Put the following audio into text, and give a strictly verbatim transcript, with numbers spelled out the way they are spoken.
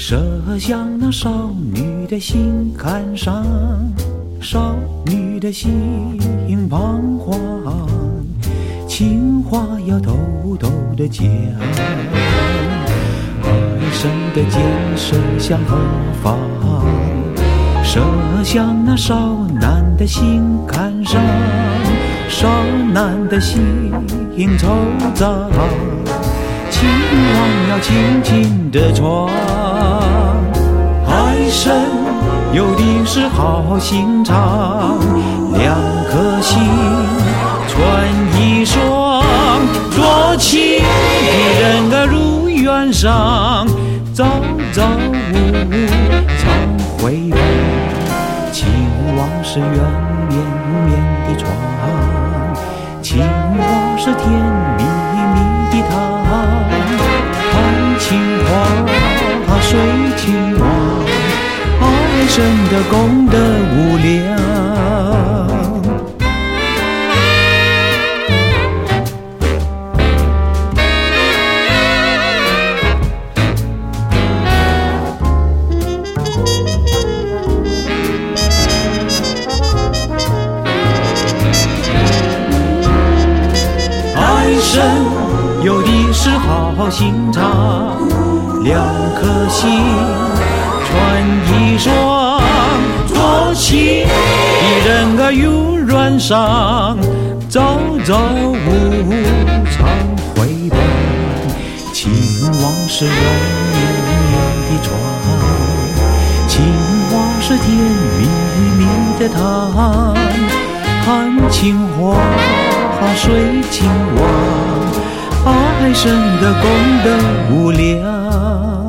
射向那少女的心坎上，少女的心彷徨，情话要偷偷的讲，爱神的箭射向何方？射向那少男的心坎上，少男的心惆怅，情网要轻轻地穿。爱神有的是好心肠，两颗心穿一双，多情的人儿如愿上，朝朝暮暮常回望，情网是圆绵绵的床，情话是甜蜜蜜的糖，谈情话水情网，爱神的功德无量。爱神有的是好心肠，两颗心穿一双，多情的人儿有缘上，朝朝暮暮常回望，情网是软绵绵的床，情话是甜蜜蜜的糖，谈情话水情网，爱神的功德无量。